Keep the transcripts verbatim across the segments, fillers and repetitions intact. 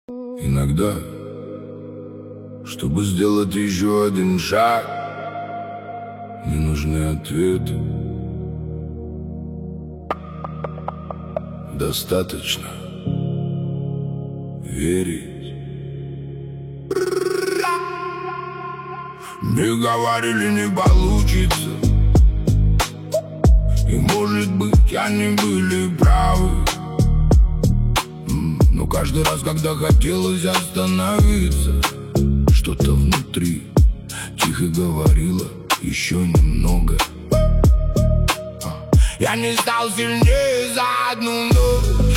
Иногда, чтобы сделать еще один шаг, не нужны ответы. Достаточно верить. Мне говорили, не получится, и может быть они были правы. Но каждый раз, когда хотелось остановиться, что-то внутри тихо говорило: еще немного. Я не стал сильнее за одну ночь,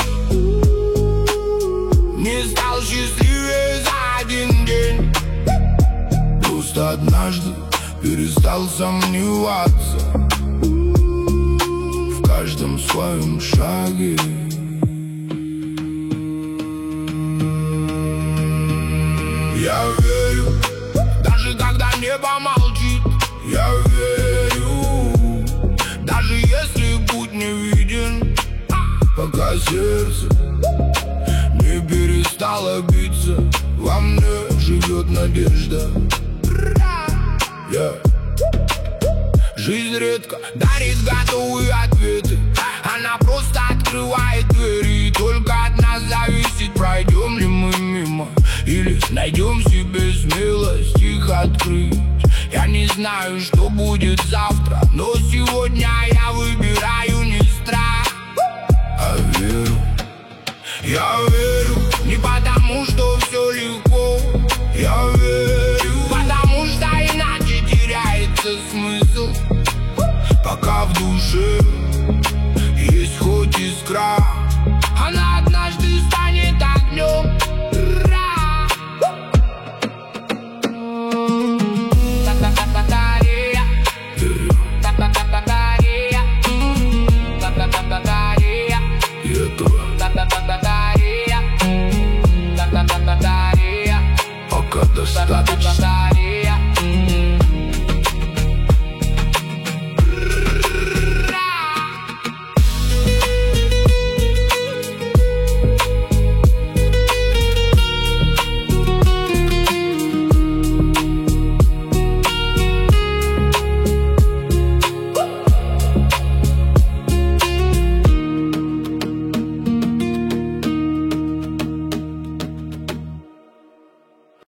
не стал счастливее за один день. Просто однажды перестал сомневаться в каждом своем шаге. Я верю, даже когда небо молчит. Я верю, даже если путь не виден, пока сердце не перестало биться, во мне живет надежда. Yeah. Жизнь редко дарит готовые ответы, она просто открывает двери. И только от нас зависит, пройдем ли мы мимо, или найдем себе смелость их открыть. Я не знаю, что будет завтра, но сегодня я выбираю